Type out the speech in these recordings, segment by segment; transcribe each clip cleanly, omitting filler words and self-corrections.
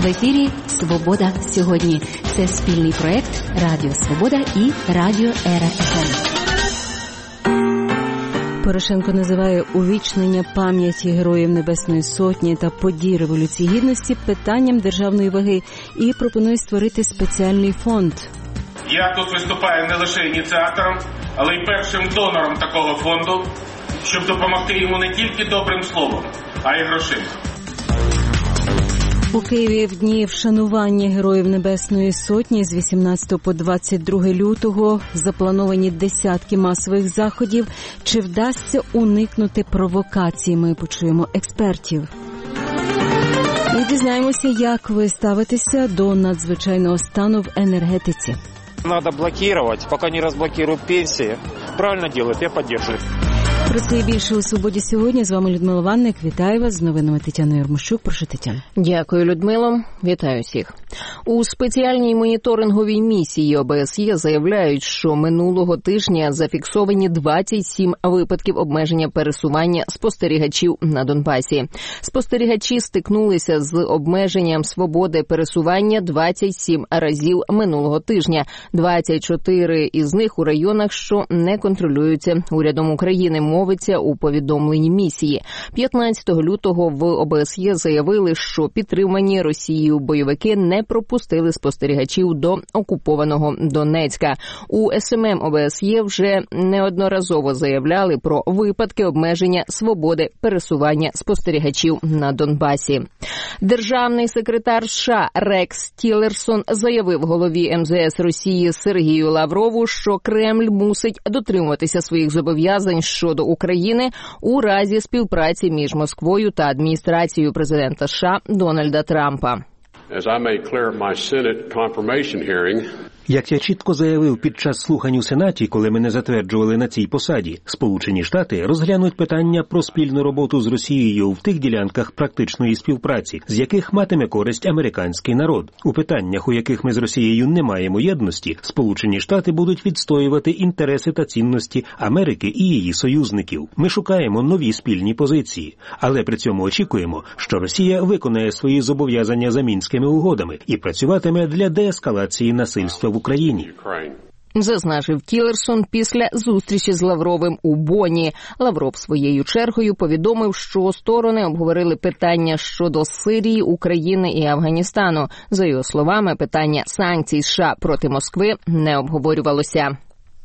В ефірі «Свобода сьогодні». Це спільний проєкт Радіо Свобода і Радіо РФМ. Порошенко називає увічнення пам'яті Героїв Небесної Сотні та подій Революції Гідності питанням державної ваги і пропонує створити спеціальний фонд. Я тут виступаю не лише ініціатором, але й першим донором такого фонду, щоб допомогти йому не тільки добрим словом, а й грошима. У Києві в дні вшанування Героїв Небесної Сотні з 18 по 22 лютого заплановані десятки масових заходів. Чи вдасться уникнути провокацій? Ми почуємо експертів. І дізнаємося, як ви ставитеся до надзвичайного стану в енергетиці. Надо блокировать, пока не разблокируют пенсии. Правильно делают, я поддерживаю. Про це і більше у «Свободі сьогодні». З вами Людмила Ванник. Вітаю вас. З новинами Тетяна Ярмощук. Прошу, Тетяна. Дякую, Людмило. Вітаю всіх. У спеціальній моніторинговій місії ОБСЄ заявляють, що минулого тижня зафіксовані 27 випадків обмеження пересування спостерігачів на Донбасі. Спостерігачі стикнулися з обмеженням свободи пересування 27 разів минулого тижня. 24 із них у районах, що не контролюються урядом України, мовиться у повідомленні місії. 15 лютого в ОБСЄ заявили, що підтримані Росією бойовики не пропустили спостерігачів до окупованого Донецька. У СММ ОБСЄ вже неодноразово заявляли про випадки обмеження свободи пересування спостерігачів на Донбасі. Державний секретар США Рекс Тілерсон заявив голові МЗС Росії Сергію Лаврову, що Кремль мусить дотримуватися своїх зобов'язань щодо України у разі співпраці між Москвою та адміністрацією президента США Дональда Трампа. Як я чітко заявив під час слухань у Сенаті, коли мене затверджували на цій посаді, Сполучені Штати розглянуть питання про спільну роботу з Росією в тих ділянках практичної співпраці, з яких матиме користь американський народ. У питаннях, у яких ми з Росією не маємо єдності, Сполучені Штати будуть відстоювати інтереси та цінності Америки і її союзників. Ми шукаємо нові спільні позиції, але при цьому очікуємо, що Росія виконає свої зобов'язання за Мінськими угодами і працюватиме для деескалації насильства в Україні. Зазначив Тілерсон після зустрічі з Лавровим у Бонні. Лавров своєю чергою повідомив, що сторони обговорили питання щодо Сирії, України і Афганістану. За його словами, питання санкцій США проти Москви не обговорювалося.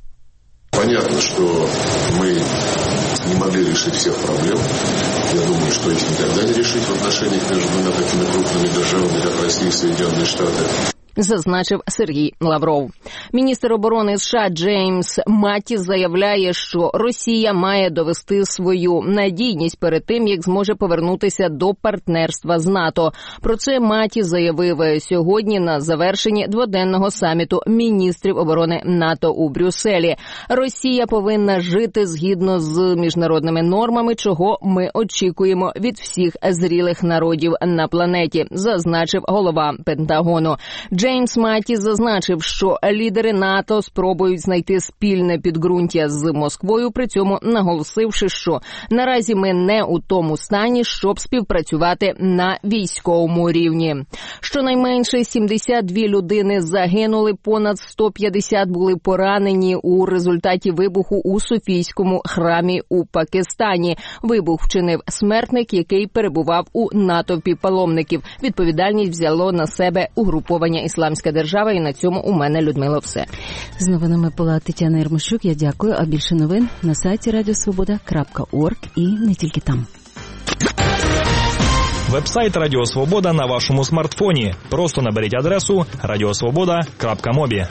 Понятно, що ми не могли решить всех проблем. Я думаю, что их никогда не решить в отношениях между двумя такими крупными державами, как Россия и Соединенные Штаты. Зазначив Сергій Лавров. Міністр оборони США Джеймс Маттіс заявляє, що Росія має довести свою надійність перед тим, як зможе повернутися до партнерства з НАТО. Про це Маттіс заявив сьогодні на завершенні дводенного саміту міністрів оборони НАТО у Брюсселі. Росія повинна жити згідно з міжнародними нормами, чого ми очікуємо від всіх зрілих народів на планеті, зазначив голова Пентагону. Джеймс Маттіс зазначив, що лідери НАТО спробують знайти спільне підґрунтя з Москвою, при цьому наголосивши, що наразі ми не у тому стані, щоб співпрацювати на військовому рівні. Щонайменше 72 людини загинули, понад 150 були поранені у результаті вибуху у Софійському храмі у Пакистані. Вибух вчинив смертник, який перебував у натовпі паломників. Відповідальність взяло на себе угруповання «Ісламська держава». І на цьому у мене, Людмила, все. З новинами була Тетяна Ярмощук. Я дякую. А більше новин на сайті radiosvoboda.org і не тільки там. Веб-сайт Радіо Свобода на вашому смартфоні. Просто наберіть адресу radiosvoboda.mobi.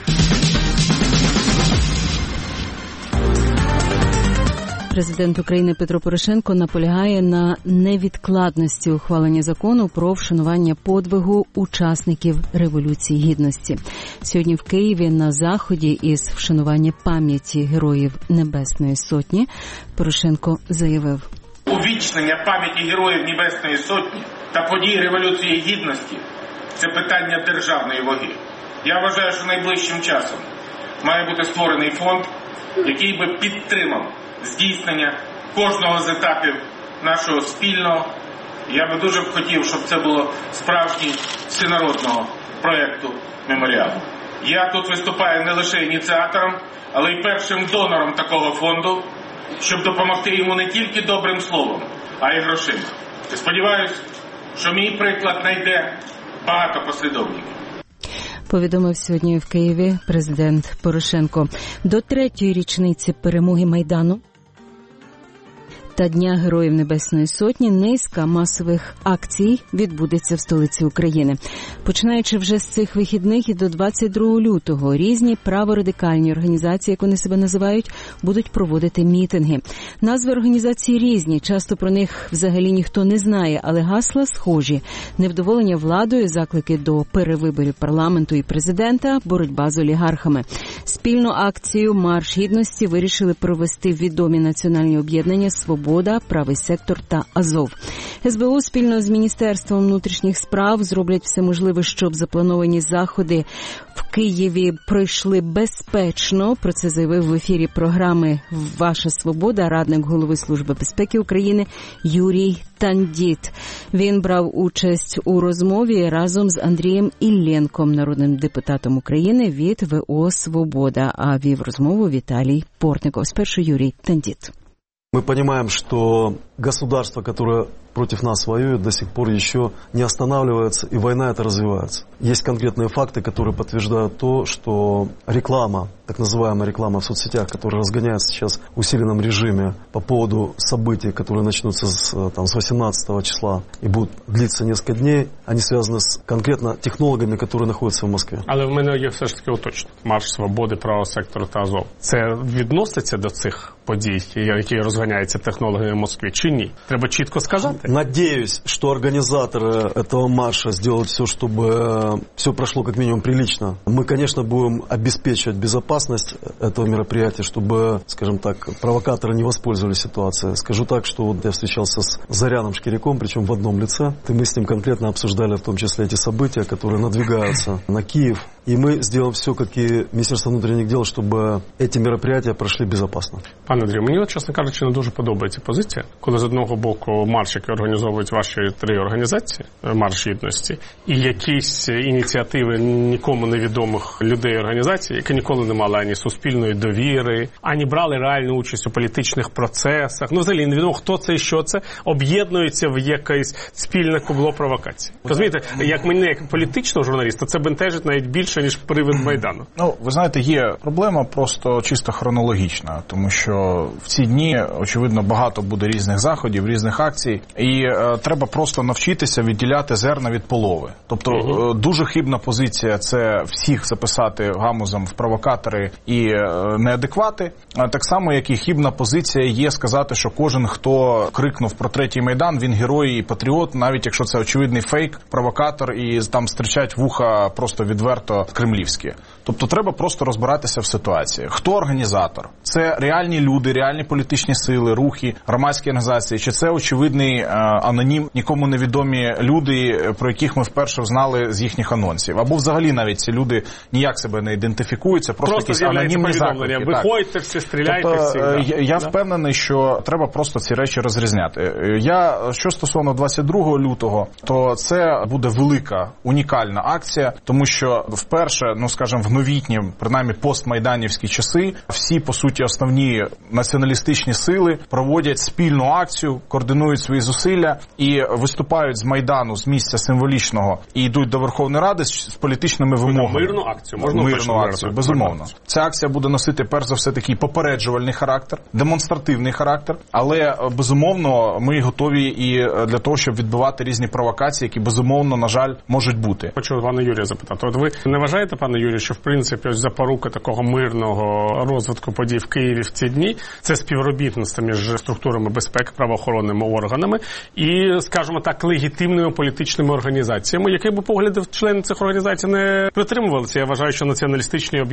Президент України Петро Порошенко наполягає на невідкладності ухвалення закону про вшанування подвигу учасників Революції Гідності. Сьогодні в Києві на заході із вшанування пам'яті Героїв Небесної Сотні Порошенко заявив: увічнення пам'яті Героїв Небесної Сотні та подій Революції Гідності – це питання державної ваги. Я вважаю, що найближчим часом має бути створений фонд, який би підтримав здійснення кожного з етапів нашого спільного Я би дуже хотів, щоб це було справжній всенародного проєкту меморіалу. Я тут виступаю не лише ініціатором, але й першим донором такого фонду, щоб допомогти йому не тільки добрим словом, а й грошима. Я сподіваюся, що мій приклад знайде багато послідовників. Повідомив сьогодні в Києві президент Порошенко. До 3-ї річниці перемоги Майдану та Дня Героїв Небесної Сотні низка масових акцій відбудеться в столиці України. Починаючи вже з цих вихідних і до 22 лютого, різні праворадикальні організації, як вони себе називають, будуть проводити мітинги. Назви організацій різні, часто про них взагалі ніхто не знає, але гасла схожі. Невдоволення владою, заклики до перевиборів парламенту і президента, боротьба з олігархами. Спільну акцію «Марш гідності» вирішили провести відомі національні об'єднання «Свобода», «Правий сектор» та «Азов». СБУ спільно з Міністерством внутрішніх справ зроблять все можливе, щоб заплановані заходи в Києві пройшли безпечно. Про це заявив в ефірі програми «Ваша свобода» радник голови Служби безпеки України Юрій Тандіт. Він брав участь у розмові разом з Андрієм Ілленком, народним депутатом України від ВО «Свобода», а вів розмову Віталій Портников. Спершу Юрій Тандіт. Мы понимаем, что государство, которое против нас воюет, до сих пор еще не останавливается, и война эта развивается. Есть конкретные факты, которые подтверждают то, что реклама, так называемая реклама в соцсетях, которая разгоняется сейчас в усиленном режиме по поводу событий, которые начнутся с 18 числа и будут длиться несколько дней, они связаны с конкретно технологами, которые находятся в Москве. Але в мене є все ж таки уточнення. Марш свободи, правого сектору та Азов. Це відноситься до цих подій, які розганяються технологами в Москві, чи ні? Треба чітко сказати. Надеюсь, что организаторы этого марша сделают все, чтобы все прошло как минимум прилично. Мы, конечно, будем обеспечивать безопасность этого мероприятия, чтобы, скажем так, провокаторы не воспользовались ситуацией. Скажу так, что вот я встречался с Заряном Шкиряком, причем в одном лице. И мы с ним конкретно обсуждали в том числе эти события, которые надвигаются на Киев. И мы сделаем все, как и Министерство внутренних дел, чтобы эти мероприятия прошли безопасно. Пане Андрію, мені, чесно кажучи, не дуже подобається позиція, коли з одного боку марш, який організовують ваші 3 організації, Марш гідності, і якісь ініціативи нікому невідомих людей і організацій, які ніколи не мали ані суспільної довіри, ані брали реальну участь у політичних процесах. Ну, взагалі, невідомо, хто це і що це, об'єднуються в якесь спільне кубло провокацій. Розумієте, як мене, як політичного журналіста, це бентежить навіть більше, ніж привид Майдану. Ну, ви знаєте, є проблема просто чисто хронологічна, тому що в ці дні, очевидно, багато буде різних заходів, різних акцій, і треба просто навчитися відділяти зерна від полови. Тобто дуже хибна позиція – це всіх записати гамузом в провокатори і неадеквати. Так само, як і хибна позиція є сказати, що кожен, хто крикнув про 3-й Майдан, він герой і патріот, навіть якщо це очевидний фейк, провокатор, і там стирчать вуха просто відверто кремлівські. Тобто треба просто розбиратися в ситуації. Хто організатор? Це реальні люди, реальні політичні сили, рухи, громадські організації, чи це очевидний анонім, нікому невідомі люди, про яких ми вперше знали з їхніх анонсів. Або взагалі навіть ці люди ніяк себе не ідентифікуються, просто якісь анонімні заклики. Виходьте всі, стріляйте всі. Я впевнений, що треба просто ці речі розрізняти. Що стосовно 22 лютого, то це буде велика, унікальна акція, тому що вперше, скажімо, в новітні, принаймні постмайданівські часи, всі, по суті, основні націоналістичні сили проводять спільну акцію, координують свої зусилля і виступають з Майдану, з місця символічного, і йдуть до Верховної Ради з політичними вимогами. Мирну акцію. Можна мирну акцію, безумовно. Ця акція буде носити, перш за все, такий попереджувальний характер, демонстративний характер, але, безумовно, ми готові і для того, щоб відбивати різні провокації, які, безумовно, на жаль, можуть бути. Хочу пана Юрія запитати. От ви не вважаєте, пане Юрію, що, в принципі, ось запорука такого мирного розвитку подій в Києві в ці дні – це співробітництво між структурами безпеки, правоохоронними органами і, скажімо так, легітимними політичними організаціями, які б поглядів члени цих організацій не притримувалися. Я вважаю, що націоналістичні об'єднання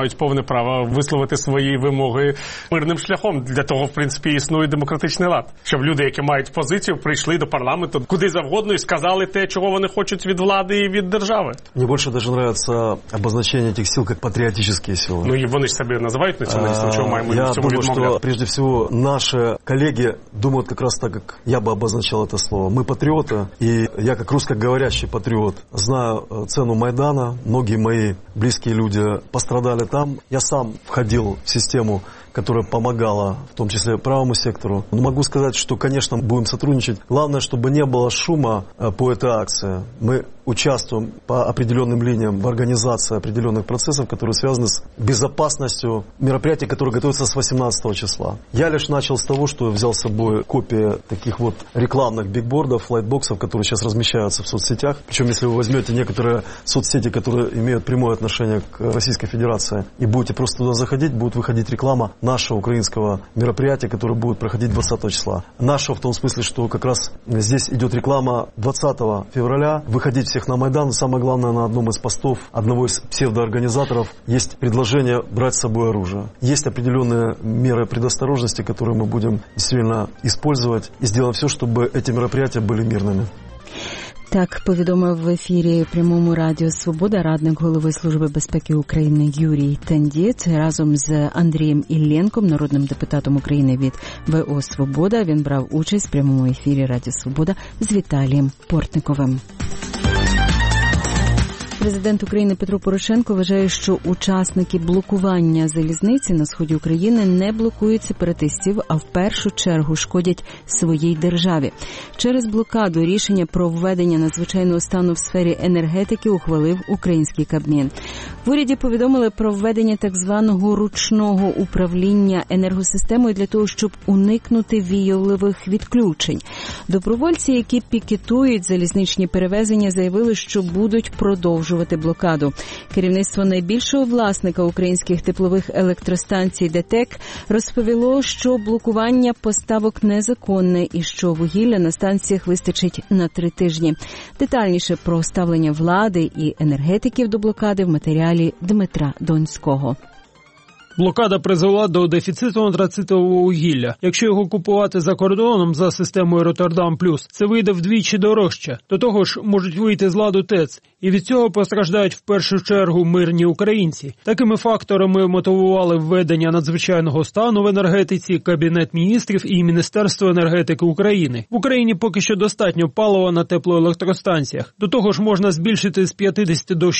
мають повне право висловити свої вимоги мирним шляхом. Для того, в принципі, існує демократичний лад. Щоб люди, які мають позицію, прийшли до парламенту куди завгодно і сказали те, чого вони хочуть від влади і від держави. Мені більше даже подобається обозначення цих сил як патріотичні сили. Ну і вони ж себе називають націоналістами, чого маємо я в цьому відмовляти. Я думаю, що, прежде всего, наші колеги думають якраз так, як я би обозначав це слово. Ми патріоти, і я, як русскоговорящий патріот, знаю цену Майдана. Многие мои близкие люди пострадали там. Я сам входил в систему, которая помогала, в том числе правому сектору. Но могу сказать, что, конечно, будем сотрудничать. Главное, чтобы не было шума по этой акции. Мы участвуем по определенным линиям в организации определенных процессов, которые связаны с безопасностью мероприятий, которые готовятся с 18 числа. Я лишь начал с того, что взял с собой копии таких вот рекламных бигбордов, флайтбоксов, которые сейчас размещаются в соцсетях. Причем, если вы возьмете некоторые соцсети, которые имеют прямое отношение к Российской Федерации, и будете просто туда заходить, будет выходить реклама нашего украинского мероприятия, которое будет проходить 20 числа. Нашего в том смысле, что как раз здесь идет реклама 20 февраля. Выходить всех на Майдан. Самое главное, на одном из постов одного из псевдоорганизаторов есть предложение брать с собой оружие. Есть определенные меры предосторожности, которые мы будем действительно использовать и сделаем все, чтобы эти мероприятия были мирными. Так повідомив в ефірі прямому Радіо Свобода радник голови Служби безпеки України Юрій Тандєць разом з Андрієм Іллєнком, народним депутатом України від ВО «Свобода». Він брав участь в прямому ефірі Радіо Свобода з Віталієм Портниковим. Президент України Петро Порошенко вважає, що учасники блокування залізниці на сході України не блокують сепаратистів, а в першу чергу шкодять своїй державі. Через блокаду рішення про введення надзвичайного стану в сфері енергетики ухвалив український Кабмін. В уряді повідомили про введення так званого ручного управління енергосистемою для того, щоб уникнути віялових відключень. Добровольці, які пікетують залізничні перевезення, заявили, що будуть продовжувати блокаду. Керівництво найбільшого власника українських теплових електростанцій ДТЕК розповіло, що блокування поставок незаконне і що вугілля на станціях вистачить на 3 тижні. Детальніше про ставлення влади і енергетиків до блокади в матеріалі Дмитра Донського. Блокада призвела до дефіциту антрацитового вугілля. Якщо його купувати за кордоном за системою Роттердам Плюс, це вийде вдвічі дорожче. До того ж, можуть вийти з ладу ТЕЦ. І від цього постраждають в першу чергу мирні українці. Такими факторами мотивували введення надзвичайного стану в енергетиці Кабінет міністрів і Міністерство енергетики України. В Україні поки що достатньо палива на теплоелектростанціях. До того ж, можна збільшити з 50 до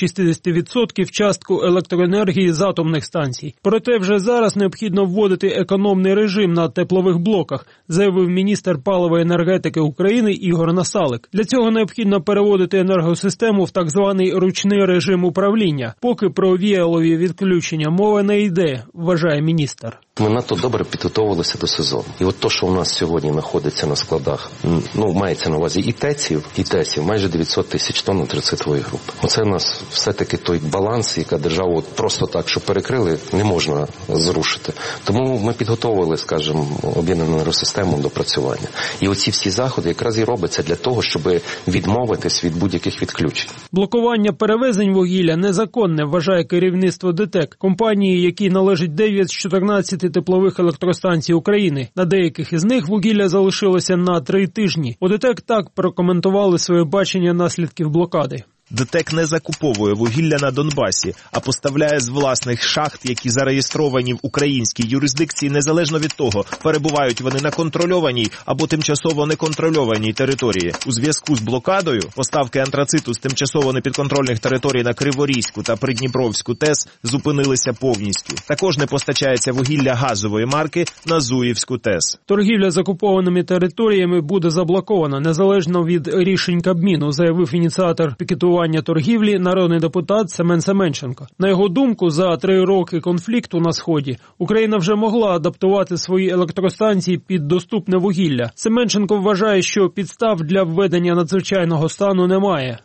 60% частку електроенергії з атомних станцій. Проте вже зараз необхідно вводити економний режим на теплових блоках, заявив міністр палива і енергетики України Ігор Насалик. Для цього необхідно переводити енергосистему в так званий ручний режим управління. Поки про віялові відключення мови не йде, вважає міністр. Ми надто добре підготовилися до сезону. І от то, що у нас сьогодні знаходиться на складах, мається на увазі і ТЕЦів, майже 900 тисяч тонн антрацитової групи. Оце у нас все-таки той баланс, яка держава просто так, що перекрили, не можна зрушити. Тому ми підготовили, скажімо, об'єднану енергосистему до працювання. І оці всі заходи якраз і робляться для того, щоб відмовитись від будь-яких відключень. Блокування перевезень вугілля незаконне, вважає керівництво ДТЕК, компанії, якій належить 9 з 14 теплових електростанцій України. На деяких із них вугілля залишилося на 3 тижні. У ДТЕК так прокоментували своє бачення наслідків блокади. ДТЕК не закуповує вугілля на Донбасі, а поставляє з власних шахт, які зареєстровані в українській юрисдикції, незалежно від того, перебувають вони на контрольованій або тимчасово неконтрольованій території. У зв'язку з блокадою поставки антрациту з тимчасово непідконтрольних територій на Криворізьку та Придніпровську ТЕС зупинилися повністю. Також не постачається вугілля газової марки на Зуївську ТЕС. Торгівля з окупованими територіями буде заблокована, незалежно від рішень Кабміну, заявив ініціатор пікетування торгівлі народний депутат Семен Семенченко. На його думку, за 3 роки конфлікту на Сході Україна вже могла адаптувати свої електростанції під доступне вугілля. Семенченко вважає, що підстав для введення надзвичайного стану немає.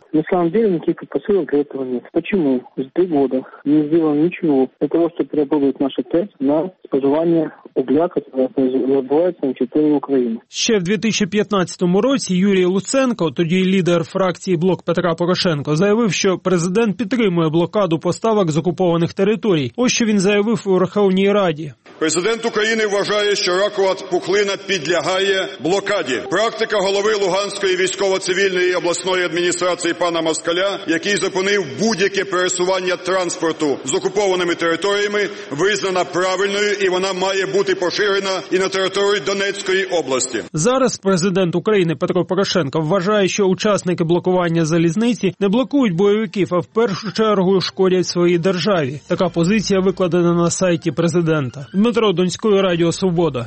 На самом деле никаких посылок для этого нет. Почему? За 3 года не сделано ничего для того, чтобы переработать наши ТЭЦ на споживання угля, який відбувається на території України. Ще в 2015 році Юрій Луценко, тоді лідер фракції «Блок Петра Порошенко», заявив, що президент підтримує блокаду поставок з окупованих територій. Ось що він заявив у Верховній Раді. Президент України вважає, що ракова пухлина підлягає блокаді. Практика голови Луганської військово-цивільної обласної адміністрації пана Москаля, який зупинив будь-яке пересування транспорту з окупованими територіями, визнана правильною і вона має бути поширена і на території Донецької області. Зараз президент України Петро Порошенко вважає, що учасники блокування залізниці не блокують бойовиків, а в першу чергу шкодять своїй державі. Така позиція викладена на сайті президента. Дмитро Донської, Радіо Свобода.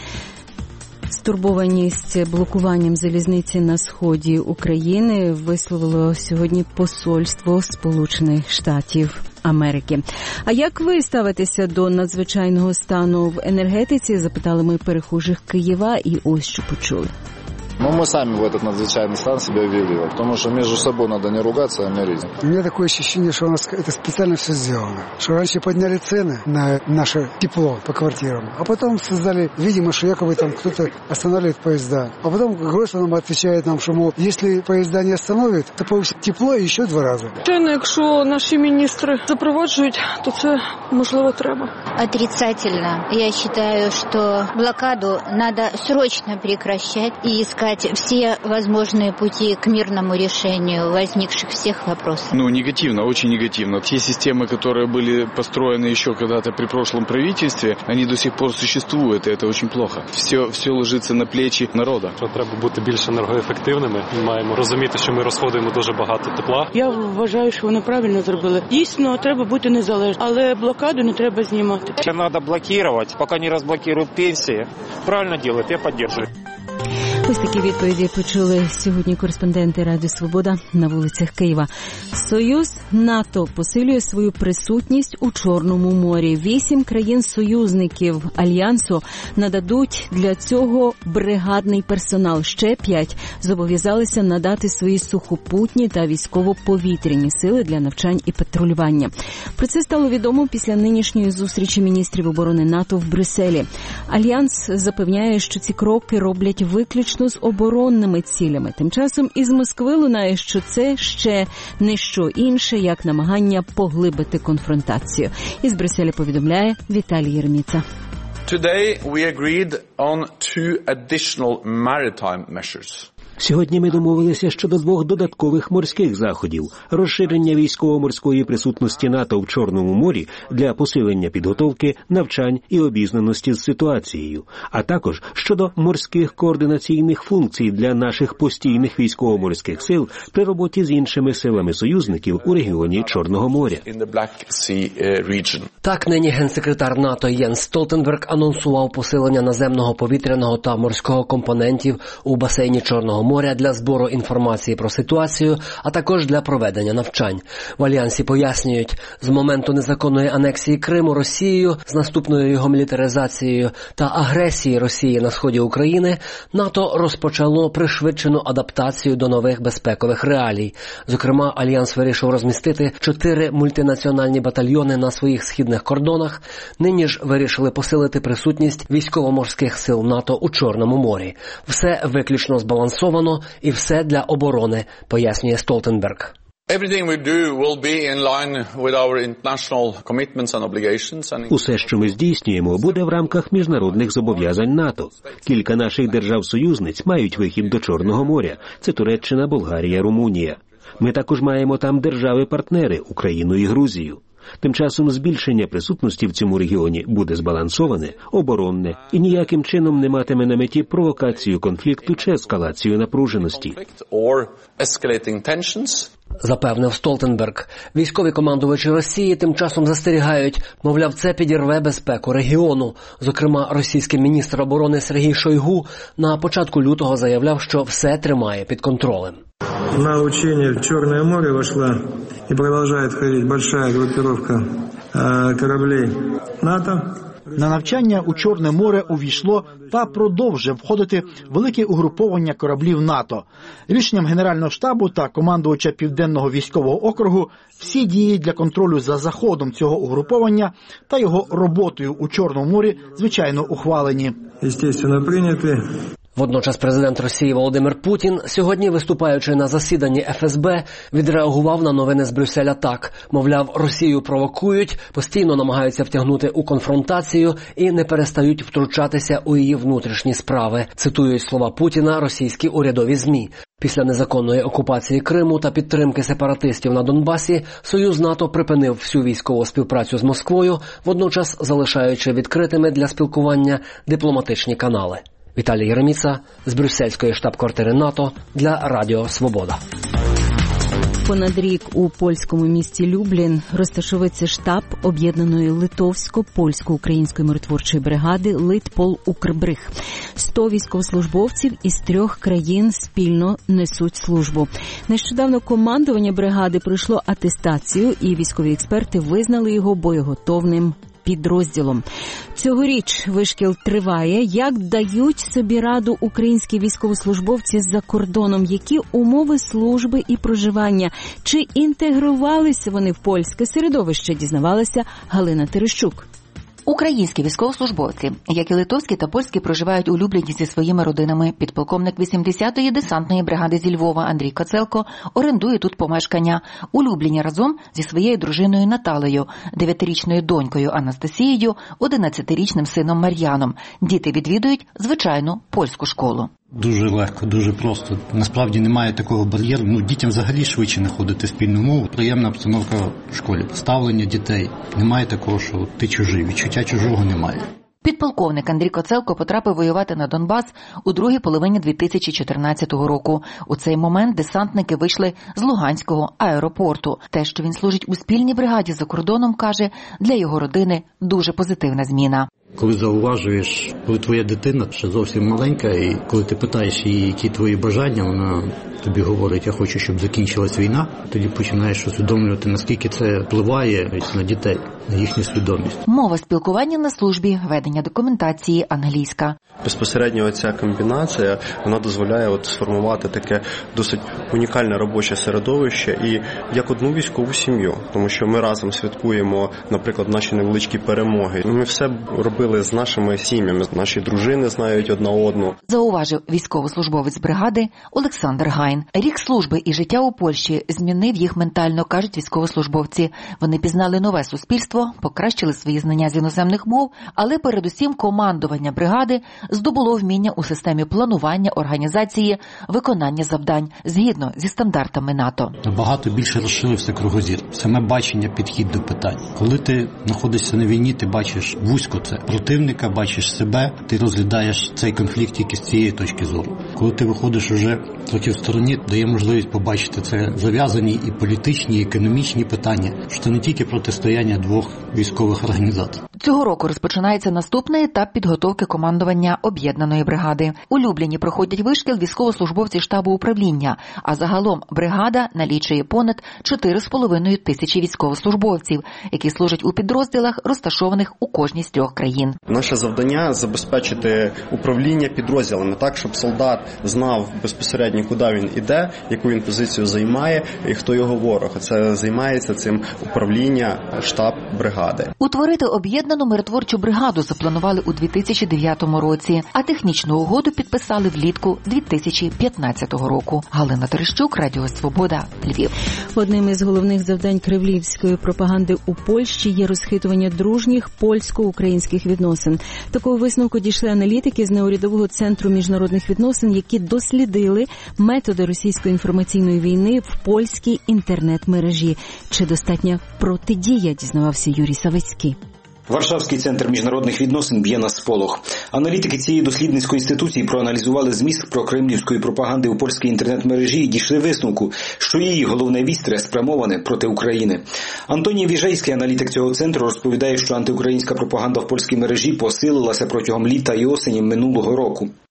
Стурбованість блокуванням залізниці на сході України висловило сьогодні посольство Сполучених Штатів Америки. А як ви ставитеся до надзвичайного стану в енергетиці, запитали ми перехожих Києва, і ось що почули. Ну, мы сами в этот надзвычайный стан себя ввели, потому что между собой надо не ругаться, а мириться. У меня такое ощущение, что у нас это специально все сделано. Что раньше подняли цены на наше тепло по квартирам, а потом создали, видимо, что якобы там кто-то останавливает поезда. А потом Гройсман отвечает нам, что, мол, если поезда не остановят, то повысит тепло еще 2 рази. Звичайно, якщо наші міністри запроваджують, то це, можливо, треба. Отрицательно. Я считаю, что блокаду надо срочно прекращать и искать все возможные пути к мирному решению возникших всех вопросов. Ну, негативно, очень негативно. Те системы, которые были построены еще когда-то при прошлом правительстве, они до сих пор существуют, и это очень плохо. Все ложится на плечі народу. Треба бути більш енергоефективними. Ми маємо розуміти, що ми розходуємо дуже багато тепла. Я вважаю, що вони правильно зробили. Дійсно, треба бути незалежним, але блокаду не треба знімати. Треба блокувати, поки не розблокують пенсії. Правильно роблять, я підтримую. Ось такі відповіді почули сьогодні кореспонденти Радіо Свобода на вулицях Києва. Союз НАТО посилює свою присутність у Чорному морі. 8 країн-союзників Альянсу нададуть для цього бригадний персонал. Ще 5 зобов'язалися надати свої сухопутні та військово-повітряні сили для навчань і патрулювання. Про це стало відомо після нинішньої зустрічі міністрів оборони НАТО в Брюсселі. Альянс запевняє, що ці кроки роблять виключно з оборонними цілями. Тим часом із Москви лунає, що це ще не що інше, як намагання поглибити конфронтацію. Із Брюсселя повідомляє Віталій Єрміца. Today we agreed on 2 additional maritime measures. Сьогодні ми домовилися щодо 2 додаткових морських заходів – розширення військово-морської присутності НАТО в Чорному морі для посилення підготовки, навчань і обізнаності з ситуацією, а також щодо морських координаційних функцій для наших постійних військово-морських сил при роботі з іншими силами союзників у регіоні Чорного моря. Так, нині генсекретар НАТО Єнс Столтенберг анонсував посилення наземного, повітряного та морського компонентів у басейні Чорного моря для збору інформації про ситуацію, а також для проведення навчань. В Альянсі пояснюють, з моменту незаконної анексії Криму Росією, з наступною його мілітаризацією та агресії Росії на сході України, НАТО розпочало пришвидшену адаптацію до нових безпекових реалій. Зокрема, Альянс вирішив розмістити 4 мультинаціональні батальйони на своїх східних кордонах. Нині ж вирішили посилити присутність військово-морських сил НАТО у Чорному морі. Все виключно збалансовано і все для оборони, пояснює Столтенберг. Усе, що ми здійснюємо, буде в рамках міжнародних зобов'язань НАТО. Кілька наших держав-союзниць мають вихід до Чорного моря. Це Туреччина, Болгарія, Румунія. Ми також маємо там держави-партнери – Україну і Грузію. Тим часом збільшення присутності в цьому регіоні буде збалансоване, оборонне і ніяким чином не матиме на меті провокацію конфлікту чи ескалацію напруженості. Запевнив Столтенберг. Військові командувачі Росії тим часом застерігають, мовляв, це підірве безпеку регіону. Зокрема, російський міністр оборони Сергій Шойгу на початку лютого заявляв, що все тримає під контролем. На учение в Черное море вошла и продолжает ходить большая группировка кораблей НАТО. На навчання у Чорне море увійшло та продовжує входити велике угруповання кораблів НАТО. Рішенням Генерального штабу та командувача Південного військового округу всі дії для контролю за заходом цього угруповання та його роботою у Чорному морі, звичайно, ухвалені. Естественно, прийняті. Водночас президент Росії Володимир Путін, сьогодні виступаючи на засіданні ФСБ, відреагував на новини з Брюсселя так. Мовляв, Росію провокують, постійно намагаються втягнути у конфронтацію і не перестають втручатися у її внутрішні справи. Цитують слова Путіна російські урядові ЗМІ. Після незаконної окупації Криму та підтримки сепаратистів на Донбасі, Союз НАТО припинив всю військову співпрацю з Москвою, водночас залишаючи відкритими для спілкування дипломатичні канали. Віталій Єреміца з брюссельської штаб-квартири НАТО для Радіо Свобода. Понад рік у польському місті Люблін розташовується штаб об'єднаної литовсько-польсько-української миротворчої бригади «Литпол-Укрбриг». 100 військовослужбовців із 3 країн спільно несуть службу. Нещодавно командування бригади пройшло атестацію, і військові експерти визнали його боєготовним підрозділом. Цьогоріч вишкіл триває. Як дають собі раду українські військовослужбовці за кордоном? Які умови служби і проживання? Чи інтегрувалися вони в польське середовище? Дізнавалася Галина Терещук. Українські військовослужбовці, як і литовські та польські, проживають у Любліні зі своїми родинами. Підполковник 80-ї десантної бригади зі Львова Андрій Коцелко орендує тут помешкання. У Любліні разом зі своєю дружиною Наталею, 9-річною донькою Анастасією, 11-річним сином Мар'яном. Діти відвідують звичайну польську школу. Дуже легко, дуже просто. Насправді немає такого бар'єру. Дітям взагалі швидше знаходити спільну мову. Приємна обстановка в школі. Ставлення дітей. Немає такого, що ти чужий. Відчуття чужого немає. Підполковник Андрій Коцелко потрапив воювати на Донбас у другій половині 2014 року. У цей момент десантники вийшли з Луганського аеропорту. Те, що він служить у спільній бригаді за кордоном, каже, для його родини дуже позитивна зміна. Коли зауважуєш, коли твоя дитина ще зовсім маленька, і коли ти питаєш її, які твої бажання, вона тобі говорить, я хочу, щоб закінчилась війна, тоді починаєш усвідомлювати, наскільки це впливає на дітей, на їхню свідомість. Мова спілкування на службі, ведення документації англійська. Безпосередньо ця комбінація, вона дозволяє сформувати таке досить унікальне робоче середовище і як одну військову сім'ю. Тому що ми разом святкуємо, наприклад, наші невеличкі перемоги. Ми все робили з нашими сім'ями, наші дружини знають одна одну. Зауважив військовослужбовець бригади Олександр Гайн. Рік служби і життя у Польщі змінив їх ментально, кажуть військовослужбовці. Вони пізнали нове суспільство, покращили свої знання з іноземних мов, але передусім командування бригади здобуло вміння у системі планування, організації, виконання завдань згідно зі стандартами НАТО. Набагато більше розширився кругозір. Саме бачення, підхід до питань. Коли ти знаходишся на війні, ти бачиш вузько це противника, бачиш себе, ти розглядаєш цей конфлікт тільки з цієї точки зору. Коли ти виходиш уже трохи в стороні, дає можливість побачити це зав'язані і політичні, і економічні питання, що це не тільки протистояння двох військових організацій. Цього року розпочинається наступний етап підготовки командування об'єднаної бригади. У Любліні проходять вишкіл військовослужбовці штабу управління, а загалом бригада налічує понад 4,5 тисячі військовослужбовців, які служать у підрозділах, розташованих у кожній з 3 країн. Наше завдання – забезпечити управління підрозділами так, щоб солдат знав безпосередньо, куди він іде, яку він позицію займає і хто його ворог. Це займається цим управління, штаб бригади. Утворити об'єднану миротворчу бригаду запланували у 2009 році, а технічну угоду підписали влітку 2015 року. Галина Терещук, Радіо Свобода, Львів. Одним із головних завдань кремлівської пропаганди у Польщі є розхитування дружніх польсько-українських відносин. Такого висновку дійшли аналітики з неурядового центру міжнародних відносин, які дослідили методи російської інформаційної війни в польській інтернет-мережі. Чи достатня протидія, дізнавався Юрій Савицький. Варшавський центр міжнародних відносин б'є на сполох. Аналітики цієї дослідницької інституції проаналізували зміст прокремлівської пропаганди у польській інтернет-мережі і дійшли висновку, що її головне вістря спрямоване проти України. Антоній Віжейський, аналітик цього центру, розповідає, що антиукраїнська пропаганда в польській мережі посилилася протягом літа і осені минулого року.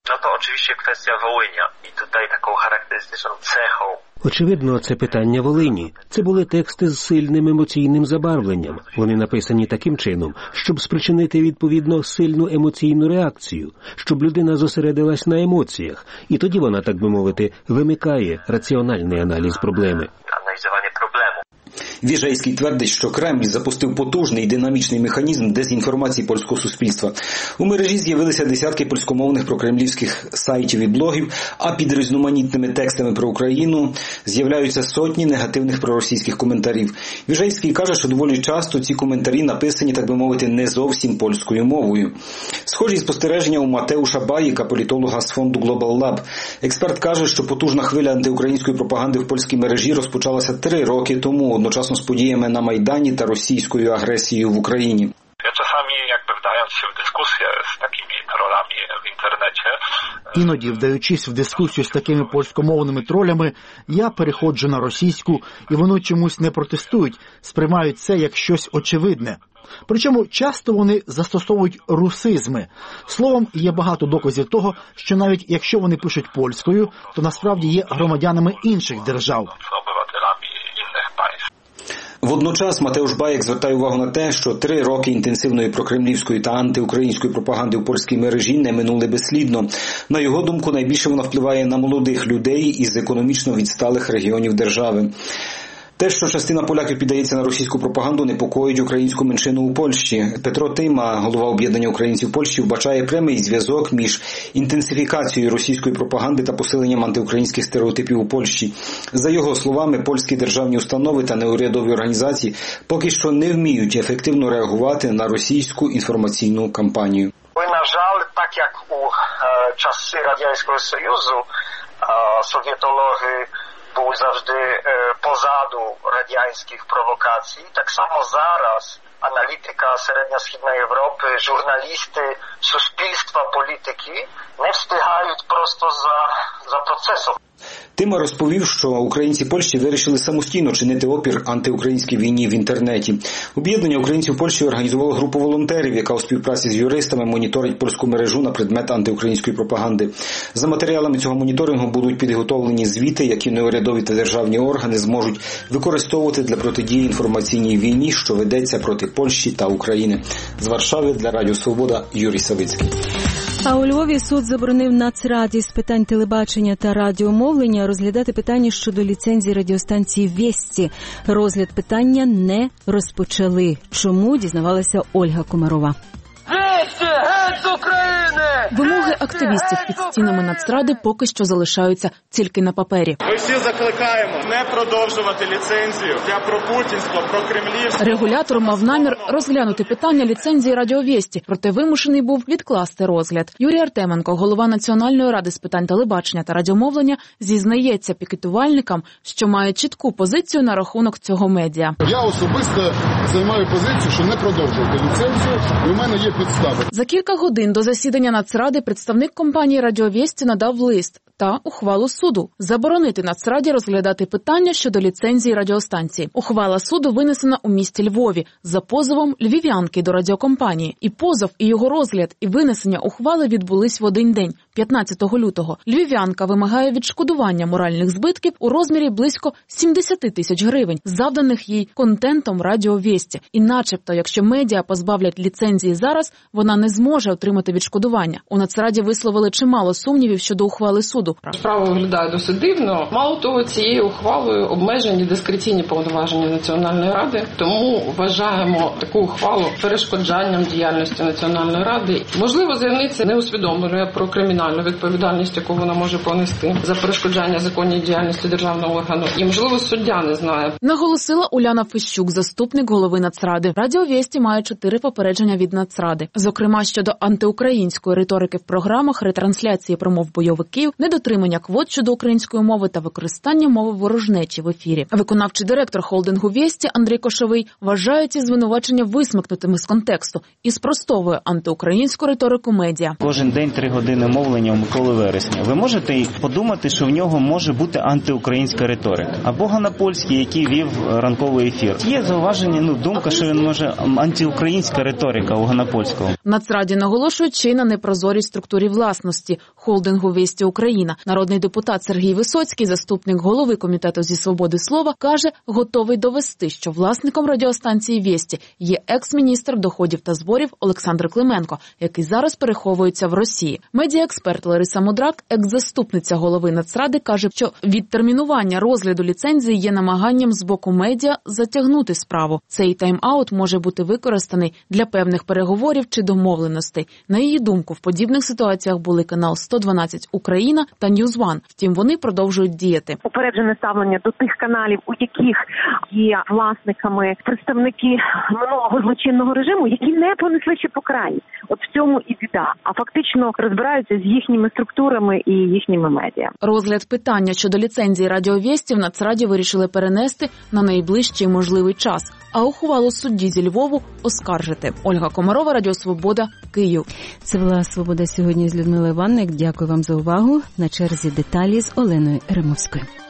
No to oczywiście kwestia Wołynia i tutaj taką charakterystyczną cechą. Очевидно, це питання Волині. Це були тексти з сильним емоційним забарвленням. Вони написані таким чином, щоб спричинити, відповідно, сильну емоційну реакцію, щоб людина зосередилась на емоціях, і тоді вона, так би мовити, вимикає раціональний аналіз проблеми. Аналізування проблему. Віжейський твердить, що Кремль запустив потужний динамічний механізм дезінформації польського суспільства. У мережі з'явилися десятки польськомовних прокремлівських сайтів і блогів, а під різноманітними текстами про Україну з'являються сотні негативних проросійських коментарів. Віжейський каже, що доволі часто ці коментарі написані, так би мовити, не зовсім польською мовою. Схожі спостереження у Матеуша Баїка, політолога з фонду Global Lab. Експерт каже, що потужна хвиля антиукраїнської пропаганди в польській мережі розпочалася 3 роки тому, одночасно з подіями на Майдані та російською агресією в Україні. Я czasami wdając się w dyskusję z takimi trolami w internecie. Іноді, вдаючись в дискусію з такими польськомовними тролями, я переходжу на російську, і вони чомусь не протестують, сприймають це як щось очевидне. Причому часто вони застосовують русизми. Словом, є багато доказів того, що навіть якщо вони пишуть польською, то насправді є громадянами інших держав. Водночас Матеуш Баєк звертає увагу на те, що 3 роки інтенсивної прокремлівської та антиукраїнської пропаганди у польській мережі не минули безслідно. На його думку, найбільше вона впливає на молодих людей із економічно відсталих регіонів держави. Те, що частина поляків піддається на російську пропаганду, непокоїть українську меншину у Польщі. Петро Тима, голова об'єднання українців Польщі, вбачає прямий зв'язок між інтенсифікацією російської пропаганди та посиленням антиукраїнських стереотипів у Польщі. За його словами, польські державні установи та неурядові організації поки що не вміють ефективно реагувати на російську інформаційну кампанію. На жаль, так як у часи Радянського Союзу, совєтологи був завжди позаду радянських провокацій. Так само зараз аналітика Середньо-Східної Європи, журналісти, суспільства, політики не встигають просто за процесом. Тима розповів, що українці Польщі вирішили самостійно чинити опір антиукраїнській війні в інтернеті. Об'єднання українців Польщі організувало групу волонтерів, яка у співпраці з юристами моніторить польську мережу на предмет антиукраїнської пропаганди. За матеріалами цього моніторингу будуть підготовлені звіти, які неурядові та державні органи зможуть використовувати для протидії інформаційній війні, що ведеться проти Польщі та України. З Варшави для Радіо Свобода Юрій Савицький. А у Львові суд заборонив Нацраді з питань телебачення та радіомовлення розглядати питання щодо ліцензії радіостанції «Вєсті». Розгляд питання не розпочали. Чому, дізнавалася Ольга Комарова. Геть з України! Вимоги активістів під стінами Нацради поки що залишаються тільки на папері. Ми всі закликаємо не продовжувати ліцензію для пропутінського, прокремлівського. Регулятор мав намір розглянути питання ліцензії «Радіовєсті», проте вимушений був відкласти розгляд. Юрій Артеменко, голова Національної ради з питань телебачення та радіомовлення, зізнається пікетувальникам, що має чітку позицію на рахунок цього медіа. Я особисто займаю позицію, що не продовжувати ліцензію, і у мене є підстави. За кілька годин до засідання Нацради представник компанії «Радіовєсті» надав лист та ухвалу суду заборонити Нацраді розглядати питання щодо ліцензії радіостанції. Ухвала суду винесена у місті Львові за позовом львів'янки до радіокомпанії. І позов, і його розгляд, і винесення ухвали відбулись в один день, 15 лютого. Львів'янка вимагає відшкодування моральних збитків у розмірі близько 70 тисяч гривень, завданих їй контентом «Радіовєсті». І начебто, якщо медіа позбавлять ліцензії зараз, вона не зможе отримати відшкодування. У Нацраді висловили чимало сумнівів щодо ухвали суду. Справа виглядає досить дивно. Мало того, цією ухвалою обмежені дискреційні повноваження Національної ради, тому вважаємо таку ухвалу перешкоджанням діяльності Національної ради. Можливо, заявниця не усвідомлює про кримінальну відповідальність, яку вона може понести за перешкоджання законній діяльності державного органу. І, можливо, суддя не знає. Наголосила Уляна Фищук, заступник голови Нацради. «Радіовєсті» має 4 попередження від Нацради. Зокрема, щодо антиукраїнської риторики в програмах, ретрансляції промов бойовиків, недостатньо недотримання квот щодо української мови та використання мови ворожнечі в ефірі. Виконавчий директор холдингу «Вєсті» Андрій Кошовий вважає ці звинувачення висмикнутими з контексту і спростовує антиукраїнську риторику медіа. Кожен день 3 години мовлення у Миколи Вересня. Ви можете подумати, що в нього може бути антиукраїнська риторика. Або Ганапольський, який вів ранковий ефір. Є зауваження, думка, що він може антиукраїнська риторика у Ганапольського. В Нацраді наголошують ще й на непрозорій структурі власності холдингу «Вєсті Україна». Народний депутат Сергій Висоцький, заступник голови комітету зі свободи слова, каже, готовий довести, що власником радіостанції «Вєсті» є екс-міністр доходів та зборів Олександр Клименко, який зараз переховується в Росії. Медіаексперт Лариса Мудрак, екс-заступниця голови Нацради, каже, що відтермінування розгляду ліцензії є намаганням з боку медіа затягнути справу. Цей тайм-аут може бути використаний для певних переговорів чи домовленостей. На її думку, в подібних ситуаціях були канал 112 Україна та News One. Втім, вони продовжують діяти. Упереджене ставлення до тих каналів, у яких є власниками представники минулого злочинного режиму, які не понесли ще покарання. От в цьому і біда. А фактично розбираються з їхніми структурами і їхніми медіа. Розгляд питання щодо ліцензії Радіо Вєсті в Нацраді вирішили перенести на найближчий можливий час, а ухвалу судді зі Львову оскаржити. Ольга Комарова, Радіо Свобода, Київ. Це була «Свобода сьогодні» з Людмилою Ванник. Дякую вам за увагу. На черзі деталі з Оленою Римовською.